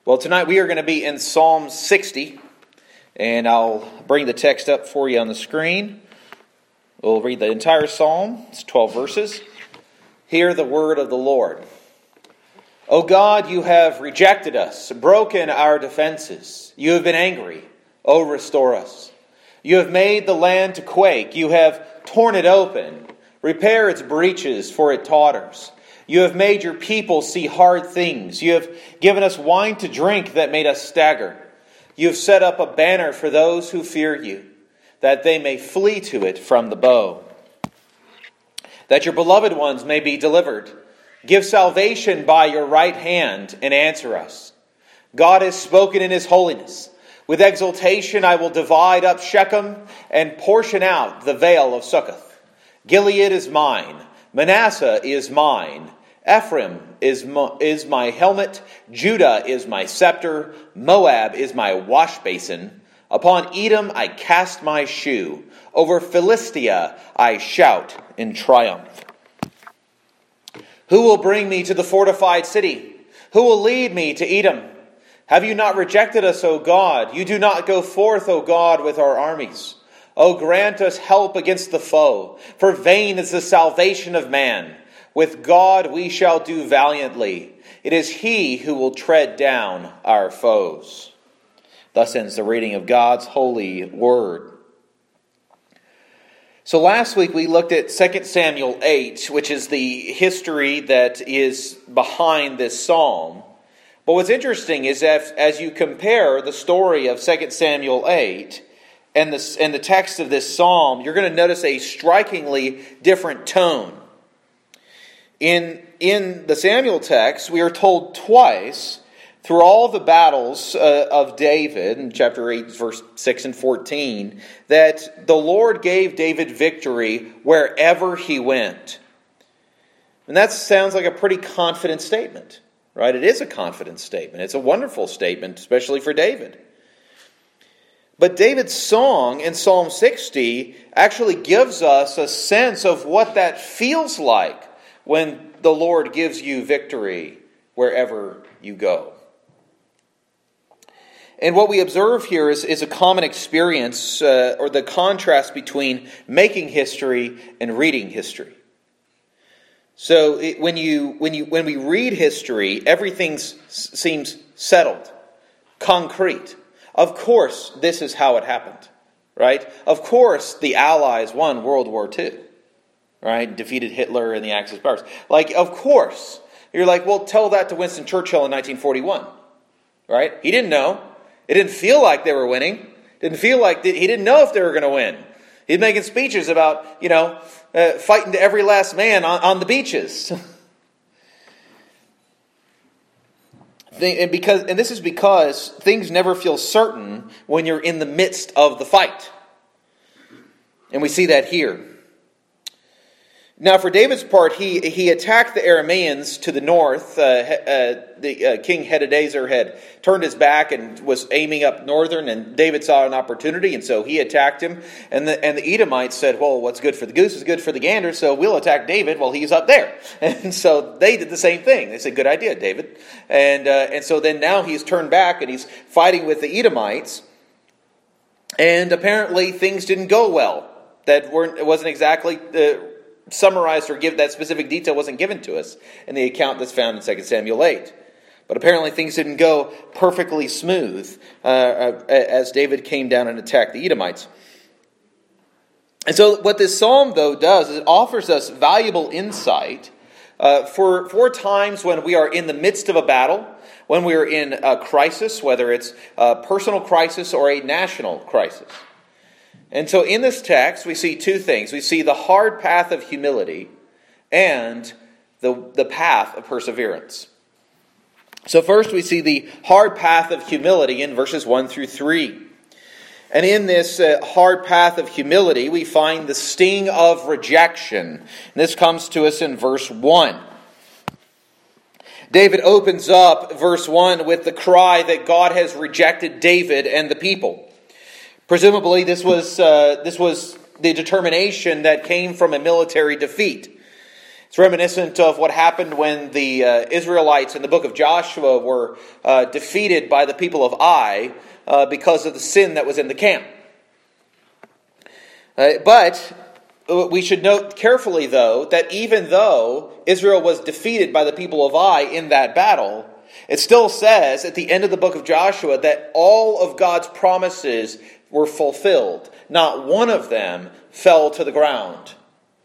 Well, tonight we are going to be in Psalm 60, and I'll bring the text up for you on the screen. We'll read the entire psalm. It's 12 verses. Hear the word of the Lord. O God, you have rejected us, broken our defenses. You have been angry. O restore us. You have made the land to quake. You have torn it open. Repair its breaches, for it totters. You have made your people see hard things. You have given us wine to drink that made us stagger. You have set up a banner for those who fear you, that they may flee to it from the bow. That your beloved ones may be delivered. Give salvation by your right hand and answer us. God has spoken in his holiness. With exultation I will divide up Shechem and portion out the vale of Succoth. Gilead is mine. Manasseh is mine. Ephraim is my helmet. Judah is my scepter. Moab is my wash basin. Upon Edom I cast my shoe. Over Philistia I shout in triumph. Who will bring me to the fortified city? Who will lead me to Edom? Have you not rejected us, O God? You do not go forth, O God, with our armies. O grant us help against the foe, for vain is the salvation of man. With God we shall do valiantly. It is he who will tread down our foes. Thus ends the reading of God's holy word. So last week we looked at 2 Samuel 8, which is the history that is behind this psalm. But what's interesting is that as you compare the story of 2 Samuel 8 and the text of this psalm, you're going to notice a strikingly different tone. In the Samuel text, we are told twice through all the battles of David, in chapter 8, verse 6 and 14, that the Lord gave David victory wherever he went. And that sounds like a pretty confident statement, right? It is a confident statement. It's a wonderful statement, especially for David. But David's song in Psalm 60 actually gives us a sense of what that feels like when the Lord gives you victory wherever you go. And what we observe here is a common experience, or the contrast between making history and reading history. So when we read history, everything seems settled, concrete. Of course, this is how it happened, right? Of course, the Allies won World War II, right? Defeated Hitler and the Axis powers. Like, of course. You're like, well, tell that to Winston Churchill in 1941, right? He didn't know. It didn't feel like they were winning. Didn't feel like he didn't know if they were going to win. He's making speeches about, fighting to every last man on the beaches. And this is because things never feel certain when you're in the midst of the fight. And we see that here. Now, for David's part, he attacked the Arameans to the north. King Hadadezer had turned his back and was aiming up northern, and David saw an opportunity, and so he attacked him. And the Edomites said, well, what's good for the goose is good for the gander, so we'll attack David while he's up there. And so they did the same thing. They said, good idea, David. And so then now he's turned back, and he's fighting with the Edomites. And apparently things didn't go well. It wasn't exactly summarized, or give that specific detail wasn't given to us in the account that's found in 2 Samuel 8. But apparently things didn't go perfectly smooth as David came down and attacked the Edomites. And so what this psalm, though, does is it offers us valuable insight for times when we are in the midst of a battle, when we are in a crisis, whether it's a personal crisis or a national crisis. And so in this text, we see two things. We see the hard path of humility and the path of perseverance. So first we see the hard path of humility in verses 1 through 3. And in this hard path of humility, we find the sting of rejection. And this comes to us in verse 1. David opens up verse 1 with the cry that God has rejected David and the people. Presumably, this was the determination that came from a military defeat. It's reminiscent of what happened when the Israelites in the book of Joshua were defeated by the people of Ai because of the sin that was in the camp. But we should note carefully, though, that even though Israel was defeated by the people of Ai in that battle, it still says at the end of the book of Joshua that all of God's promises were fulfilled. Not one of them fell to the ground.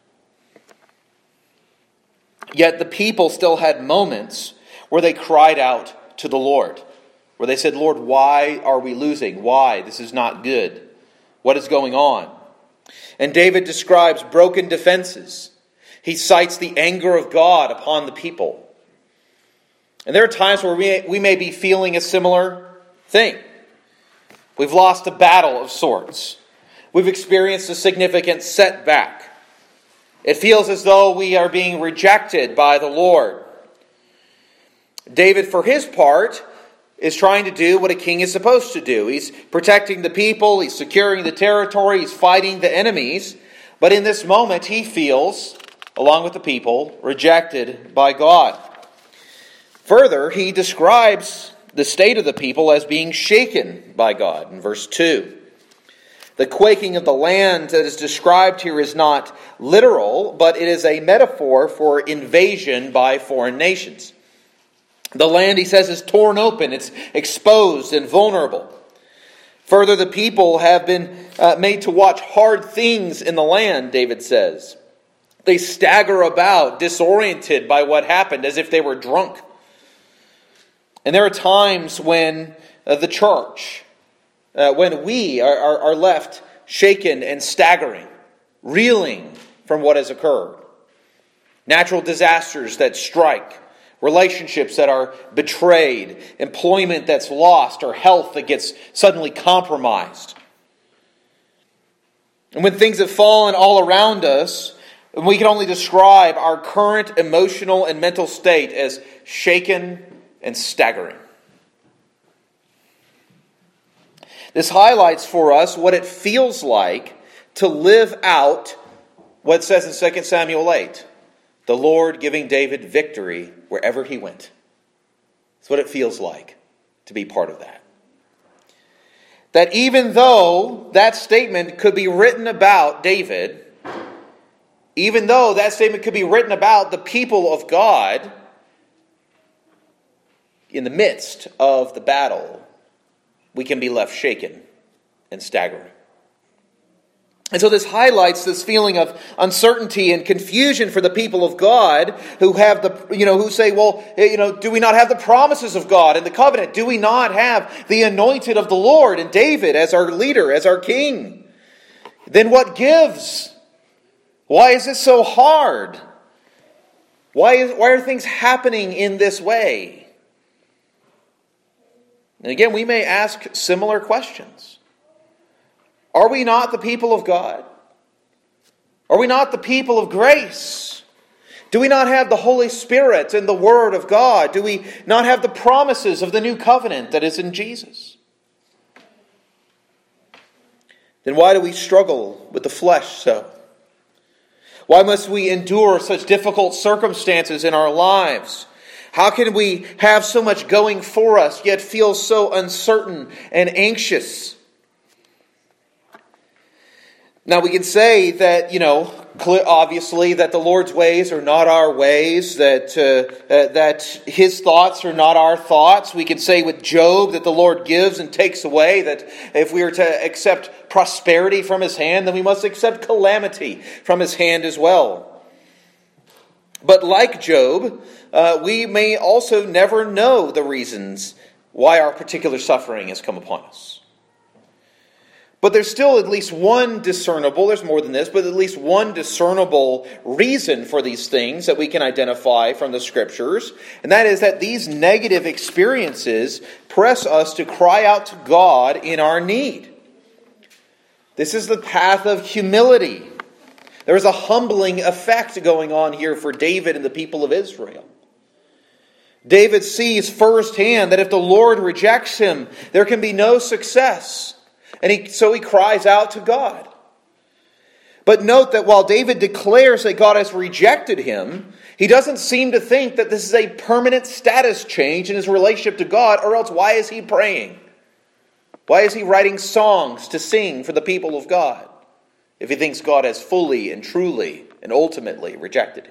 Yet the people still had moments where they cried out to the Lord, where they said, Lord, why are we losing? Why? This is not good. What is going on? And David describes broken defenses. He cites the anger of God upon the people. And there are times where we may be feeling a similar thing. We've lost a battle of sorts. We've experienced a significant setback. It feels as though we are being rejected by the Lord. David, for his part, is trying to do what a king is supposed to do. He's protecting the people, he's securing the territory, he's fighting the enemies. But in this moment, he feels, along with the people, rejected by God. Further, he describes the state of the people as being shaken by God in verse 2. The quaking of the land that is described here is not literal, but it is a metaphor for invasion by foreign nations. The land, he says, is torn open. It's exposed and vulnerable. Further, the people have been made to watch hard things in the land, David says. They stagger about, disoriented by what happened, as if they were drunk. And there are times when the church, when we are left shaken and staggering, reeling from what has occurred. Natural disasters that strike, relationships that are betrayed, employment that's lost, or health that gets suddenly compromised. And when things have fallen all around us, we can only describe our current emotional and mental state as shaken and staggering. This highlights for us what it feels like to live out what it says in 2 Samuel 8. The Lord giving David victory wherever he went. That's what it feels like to be part of that. That even though that statement could be written about David, even though that statement could be written about the people of God, in the midst of the battle, we can be left shaken and staggering. And so this highlights this feeling of uncertainty and confusion for the people of God who have who say, well, do we not have the promises of God and the covenant? Do we not have the anointed of the Lord and David as our leader, as our king? Then what gives? Why is this so hard? Why are things happening in this way? And again, we may ask similar questions. Are we not the people of God? Are we not the people of grace? Do we not have the Holy Spirit and the Word of God? Do we not have the promises of the new covenant that is in Jesus? Then why do we struggle with the flesh so? Why must we endure such difficult circumstances in our lives? How can we have so much going for us, yet feel so uncertain and anxious? Now we can say that, obviously that the Lord's ways are not our ways, that His thoughts are not our thoughts. We can say with Job that the Lord gives and takes away, that if we are to accept prosperity from His hand, then we must accept calamity from His hand as well. But like Job, we may also never know the reasons why our particular suffering has come upon us. But there's still at least one discernible, there's more than this, but at least one discernible reason for these things that we can identify from the Scriptures. And that is that these negative experiences press us to cry out to God in our need. This is the path of humility. There is a humbling effect going on here for David and the people of Israel. David sees firsthand that if the Lord rejects him, there can be no success. And so he cries out to God. But note that while David declares that God has rejected him, he doesn't seem to think that this is a permanent status change in his relationship to God, or else why is he praying? Why is he writing songs to sing for the people of God if he thinks God has fully and truly and ultimately rejected him?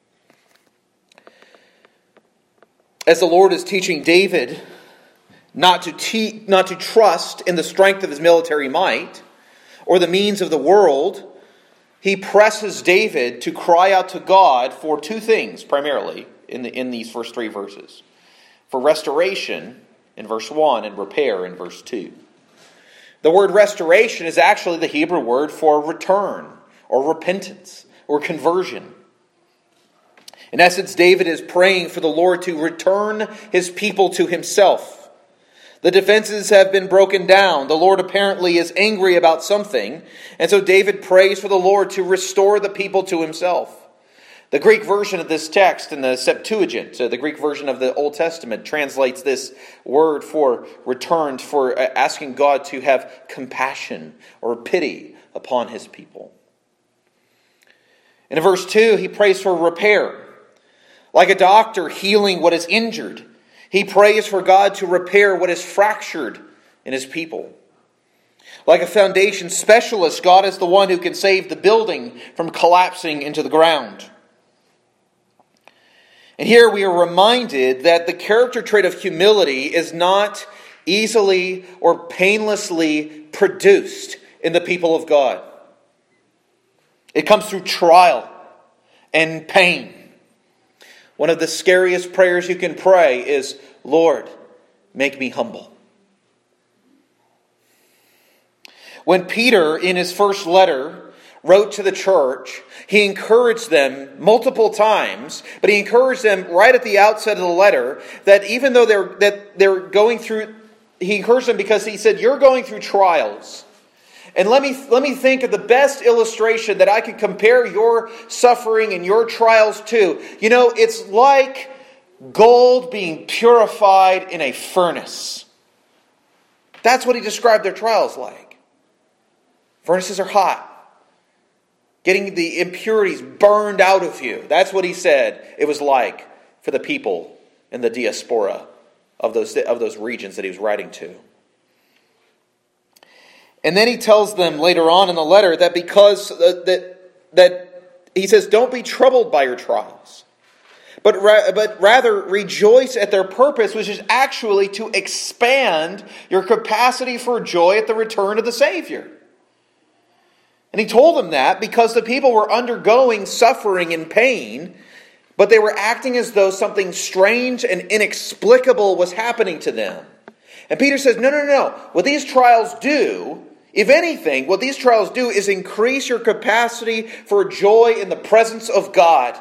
As the Lord is teaching David not to trust in the strength of his military might or the means of the world, he presses David to cry out to God for two things, primarily, in these first three verses. For restoration in verse 1 and repair in verse 2. The word restoration is actually the Hebrew word for return or repentance or conversion. In essence, David is praying for the Lord to return his people to himself. The defenses have been broken down. The Lord apparently is angry about something. And so David prays for the Lord to restore the people to himself. The Greek version of this text in the Septuagint, the Greek version of the Old Testament, translates this word for returned, for asking God to have compassion or pity upon his people. And in verse 2, he prays for repair. Like a doctor healing what is injured, he prays for God to repair what is fractured in his people. Like a foundation specialist, God is the one who can save the building from collapsing into the ground. And here we are reminded that the character trait of humility is not easily or painlessly produced in the people of God. It comes through trial and pain. One of the scariest prayers you can pray is, Lord, make me humble. When Peter, in his first letter, wrote to the church, he encouraged them multiple times, but he encouraged them right at the outset of the letter that even though they're going through, he encouraged them because he said, you're going through trials. And let me think of the best illustration that I could compare your suffering and your trials to. You know, it's like gold being purified in a furnace. That's what he described their trials like. Furnaces are hot. Getting the impurities burned out of you. That's what he said it was like for the people in the diaspora of those regions that he was writing to. And then he tells them later on in the letter that because that he says, don't be troubled by your trials, but rather rejoice at their purpose, which is actually to expand your capacity for joy at the return of the Savior. And he told them that because the people were undergoing suffering and pain, but they were acting as though something strange and inexplicable was happening to them. And Peter says, no. What these trials do, if anything, what these trials do is increase your capacity for joy in the presence of God.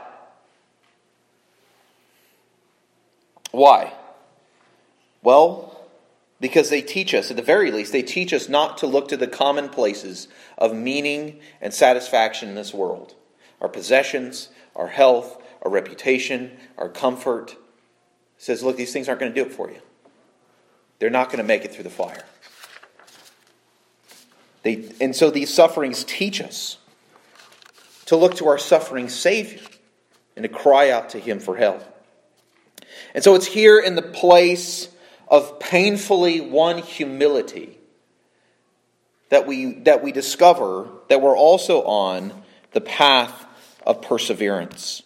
Why? Well, because they teach us, at the very least, they teach us not to look to the commonplaces of meaning and satisfaction in this world. Our possessions, our health, our reputation, our comfort. It says, look, these things aren't going to do it for you. They're not going to make it through the fire. And so these sufferings teach us to look to our suffering Savior and to cry out to Him for help. And so it's here in the place of painfully won humility that we discover that we're also on the path of perseverance.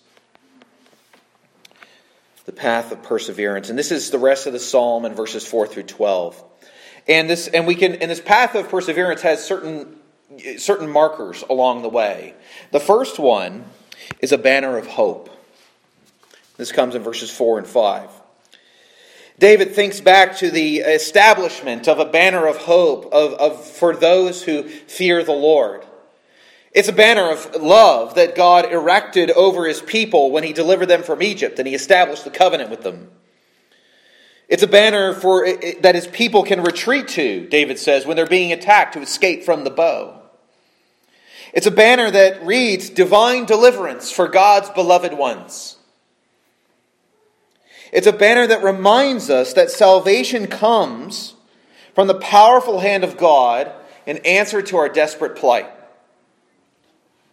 The path of perseverance. And this is the rest of the psalm in verses 4 through 12. And this path of perseverance has certain markers along the way. The first one is a banner of hope. This comes in verses 4 and 5. David thinks back to the establishment of a banner of hope for those who fear the Lord. It's a banner of love that God erected over His people when He delivered them from Egypt and He established the covenant with them. It's a banner that His people can retreat to, David says, when they're being attacked to escape from the bow. It's a banner that reads, divine deliverance for God's beloved ones. It's a banner that reminds us that salvation comes from the powerful hand of God in answer to our desperate plight.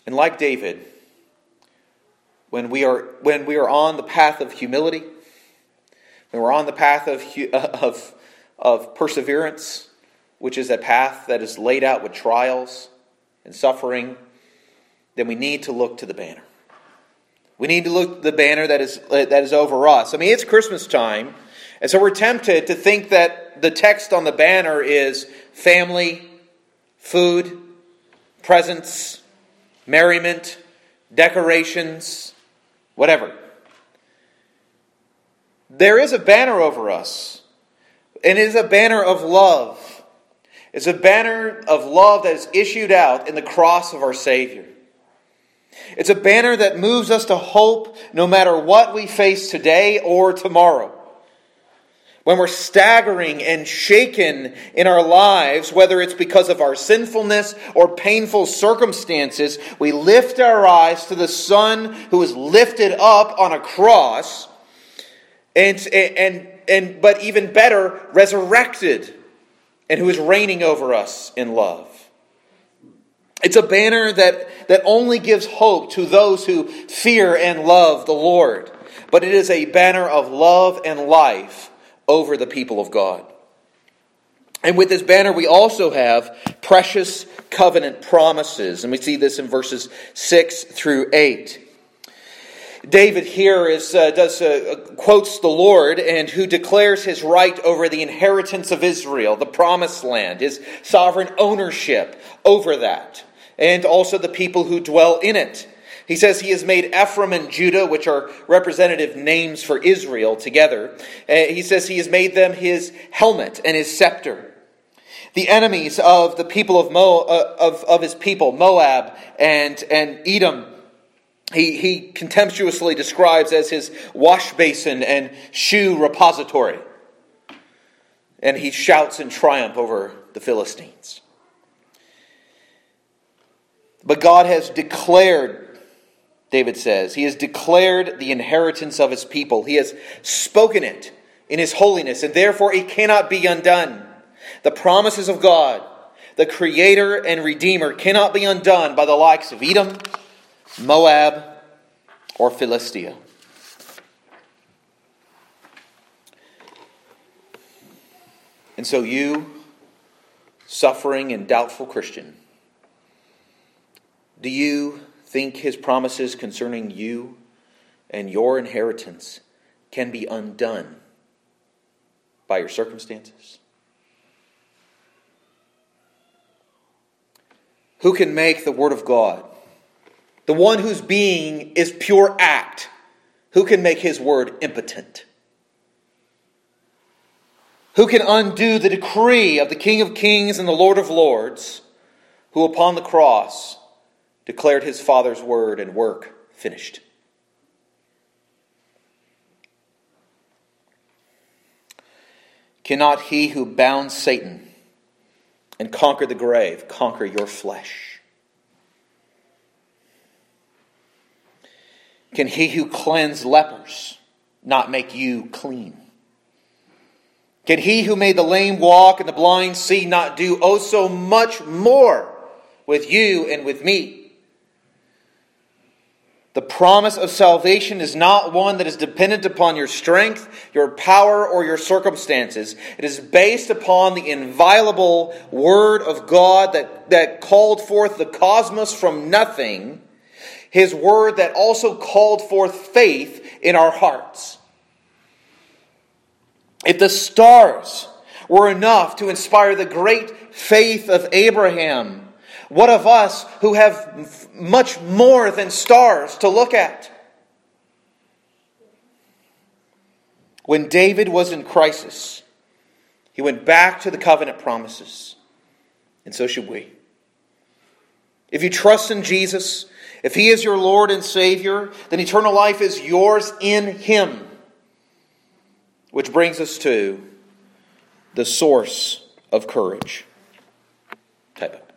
And like David, when we are on the path of humility, when we're on the path of perseverance, which is a path that is laid out with trials and suffering, then we need to look to the banner. We need to look to the banner that is over us. I mean, it's Christmas time, and so we're tempted to think that the text on the banner is family, food, presents, merriment, decorations, whatever. There is a banner over us, and it is a banner of love. It's a banner of love that is issued out in the cross of our Savior. It's a banner that moves us to hope no matter what we face today or tomorrow. When we're staggering and shaken in our lives, whether it's because of our sinfulness or painful circumstances, we lift our eyes to the Son who is lifted up on a cross, but even better, resurrected, and who is reigning over us in love. It's a banner that only gives hope to those who fear and love the Lord. But it is a banner of love and life over the people of God. And with this banner we also have precious covenant promises. And we see this in verses 6 through 8. David here quotes the Lord, and who declares his right over the inheritance of Israel, the promised land, his sovereign ownership over that, and also the people who dwell in it. He says he has made Ephraim and Judah, which are representative names for Israel, together. He says he has made them his helmet and his scepter. The enemies of the people of his people, Moab and Edom, he contemptuously describes as his wash basin and shoe repository. And he shouts in triumph over the Philistines. But God has declared, David says, he has declared the inheritance of his people. He has spoken it in his holiness, and therefore it cannot be undone. The promises of God, the Creator and Redeemer, cannot be undone by the likes of Edom, Moab, or Philistia. And so you, suffering and doubtful Christian, do you think his promises concerning you and your inheritance can be undone by your circumstances? Who can make the Word of God, the one whose being is pure act, who can make his word impotent? Who can undo the decree of the King of Kings and the Lord of Lords, who upon the cross declared his Father's word and work finished? Cannot he who bound Satan and conquered the grave conquer your flesh? Can he who cleansed lepers not make you clean? Can he who made the lame walk and the blind see not do so much more with you and with me? The promise of salvation is not one that is dependent upon your strength, your power, or your circumstances. It is based upon the inviolable Word of God that called forth the cosmos from nothing. His Word that also called forth faith in our hearts. If the stars were enough to inspire the great faith of Abraham, what of us who have much more than stars to look at? When David was in crisis, he went back to the covenant promises. And so should we. If you trust in Jesus, if he is your Lord and Savior, then eternal life is yours in him. Which brings us to the source of courage. Type it.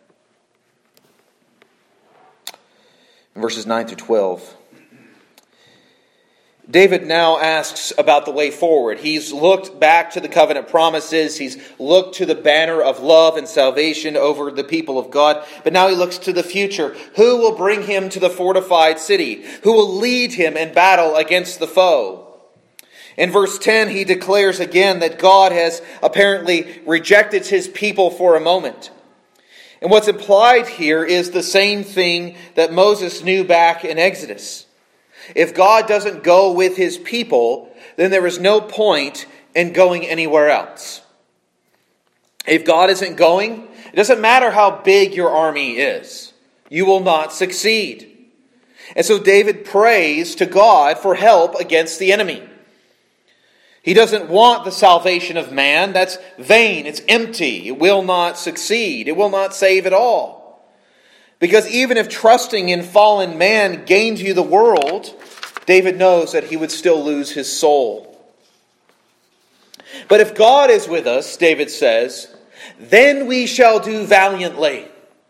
Verses 9 through 12. David now asks about the way forward. He's looked back to the covenant promises. He's looked to the banner of love and salvation over the people of God. But now he looks to the future. Who will bring him to the fortified city? Who will lead him in battle against the foe? In verse 10, he declares again that God has apparently rejected his people for a moment. And what's implied here is the same thing that Moses knew back in Exodus. If God doesn't go with his people, then there is no point in going anywhere else. If God isn't going, it doesn't matter how big your army is. You will not succeed. And so David prays to God for help against the enemy. He doesn't want the salvation of man. That's vain. It's empty. It will not succeed. It will not save at all. Because even if trusting in fallen man gained you the world, David knows that he would still lose his soul. But if God is with us, David says, then we shall do valiantly.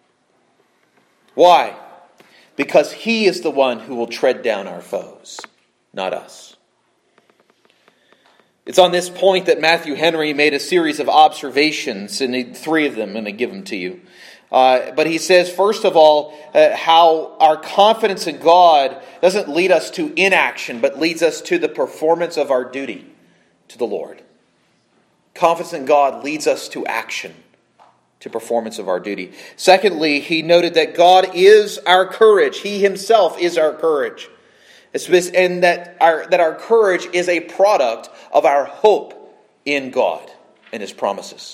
Why? Because he is the one who will tread down our foes, not us. It's on this point that Matthew Henry made a series of observations, and 3 of them, I'm going to give them to you. But he says, first of all, how our confidence in God doesn't lead us to inaction, but leads us to the performance of our duty to the Lord. Confidence in God leads us to action, to performance of our duty. Secondly, he noted that God is our courage. He himself is our courage. And that our courage is a product of our hope in God and his promises.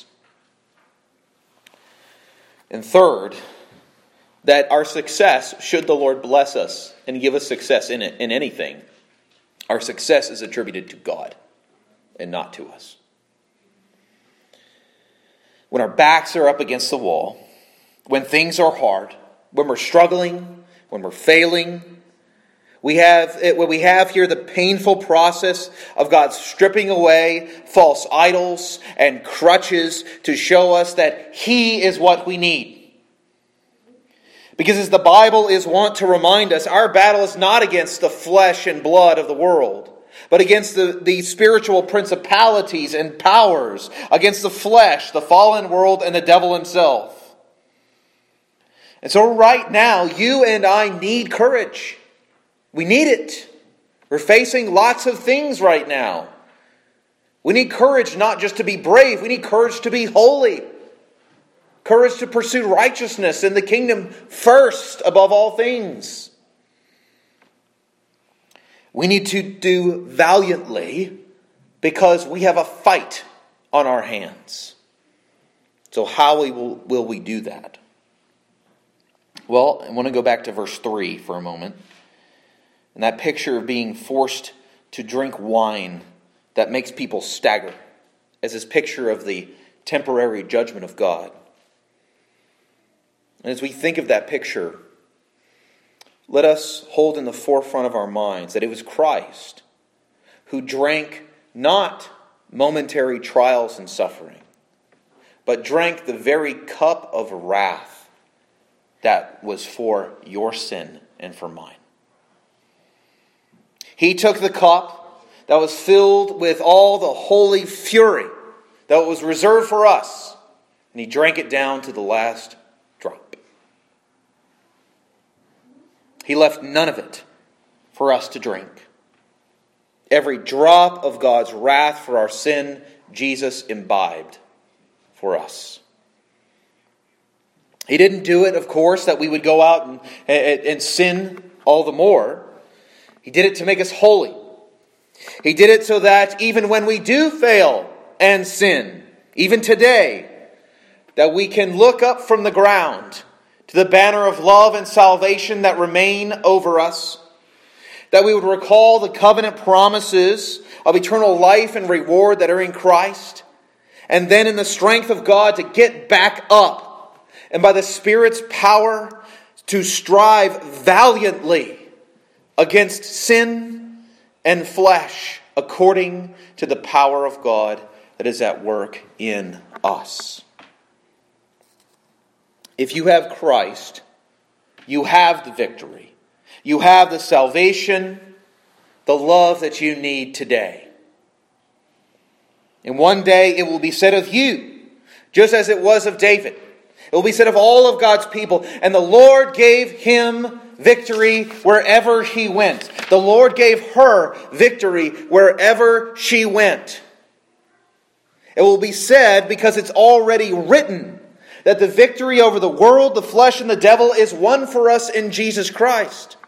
And third, that our success, should the Lord bless us and give us success in anything, our success is attributed to God and not to us. When our backs are up against the wall, when things are hard, when we're struggling, when we're failing, we have here the painful process of God stripping away false idols and crutches to show us that he is what we need. Because as the Bible is wont to remind us, our battle is not against the flesh and blood of the world, but against the spiritual principalities and powers, against the flesh, the fallen world, and the devil himself. And so right now, you and I need courage. We need it. We're facing lots of things right now. We need courage not just to be brave. We need courage to be holy. Courage to pursue righteousness in the kingdom first above all things. We need to do valiantly because we have a fight on our hands. So how will we do that? Well, I want to go back to verse 3 for a moment. And that picture of being forced to drink wine that makes people stagger as this picture of the temporary judgment of God. And as we think of that picture, let us hold in the forefront of our minds that it was Christ who drank not momentary trials and suffering, but drank the very cup of wrath that was for your sin and for mine. He took the cup that was filled with all the holy fury that was reserved for us, and he drank it down to the last drop. He left none of it for us to drink. Every drop of God's wrath for our sin, Jesus imbibed for us. He didn't do it, of course, that we would go out and sin all the more. He did it to make us holy. He did it so that even when we do fail and sin, even today, that we can look up from the ground to the banner of love and salvation that remain over us, that we would recall the covenant promises of eternal life and reward that are in Christ, and then in the strength of God to get back up, and by the Spirit's power to strive valiantly against sin and flesh according to the power of God that is at work in us. If you have Christ, you have the victory. You have the salvation the love that you need today. And one day it will be said of you, just as it was of David. It will be said of all of God's people, and the Lord gave him victory wherever he went. The Lord gave her victory wherever she went. It will be said, because it's already written, that the victory over the world, the flesh, and the devil is won for us in Jesus Christ.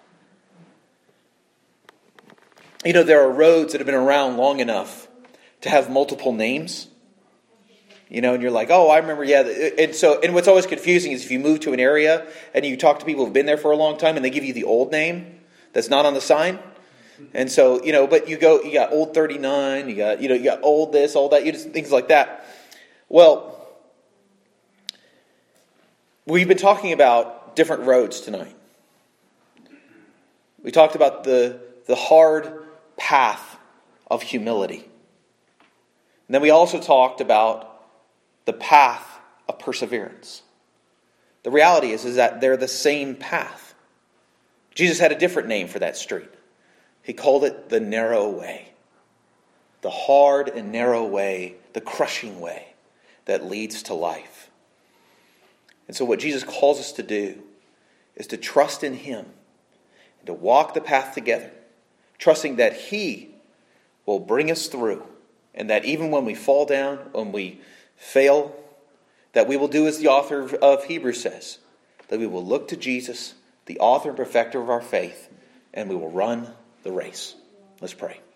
You know, there are roads that have been around long enough to have multiple names. You know, and you're like, oh, I remember, yeah. And what's always confusing is if you move to an area and you talk to people who've been there for a long time and they give you the old name that's not on the sign. And so, you know, but you got Old 39, you got Old this, Old that, things like that. Well, we've been talking about different roads tonight. We talked about the hard path of humility. And then we also talked about the path of perseverance. The reality is that they're the same path. Jesus had a different name for that street. He called it the narrow way. The hard and narrow way, the crushing way that leads to life. And so what Jesus calls us to do is to trust in Him and to walk the path together, trusting that He will bring us through, and that even when we fall down, when we fail, that we will do as the author of Hebrews says, that we will look to Jesus, the author and perfecter of our faith, and we will run the race. Let's pray.